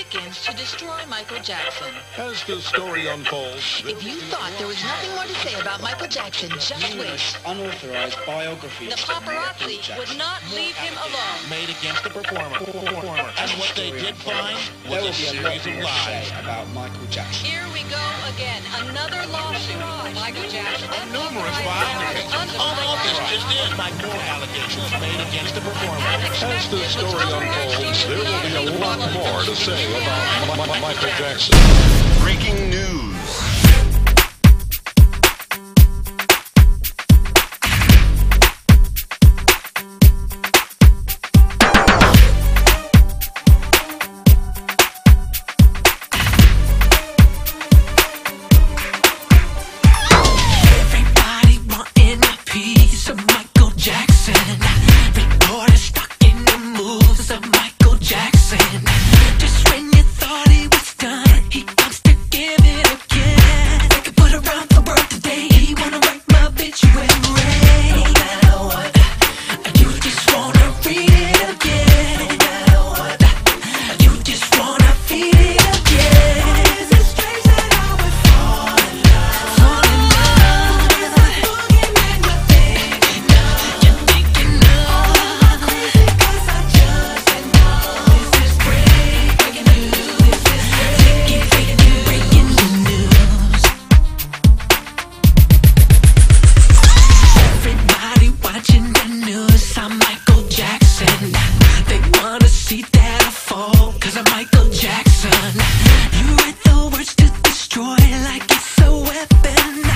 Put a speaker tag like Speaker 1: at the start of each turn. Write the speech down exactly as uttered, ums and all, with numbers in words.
Speaker 1: begins to destroy Michael Jackson.
Speaker 2: As the story unfolds...
Speaker 1: If you thought there was nothing more to say about Michael Jackson, just wait.
Speaker 3: Unauthorized biographies.
Speaker 1: The paparazzi would not leave him alone.
Speaker 4: Made against the performer. performer. And what they did find was a series of lies
Speaker 3: about Michael Jackson.
Speaker 1: Here we go again. Another lawsuit. Michael Jackson.
Speaker 4: Numerous violations. All this just in. Like more allegations made against the performer.
Speaker 2: As the story unfolds, there will be a lot more to say about M- M- Michael Jackson.
Speaker 5: Breaking news.
Speaker 6: You write the words to destroy like it's a weapon.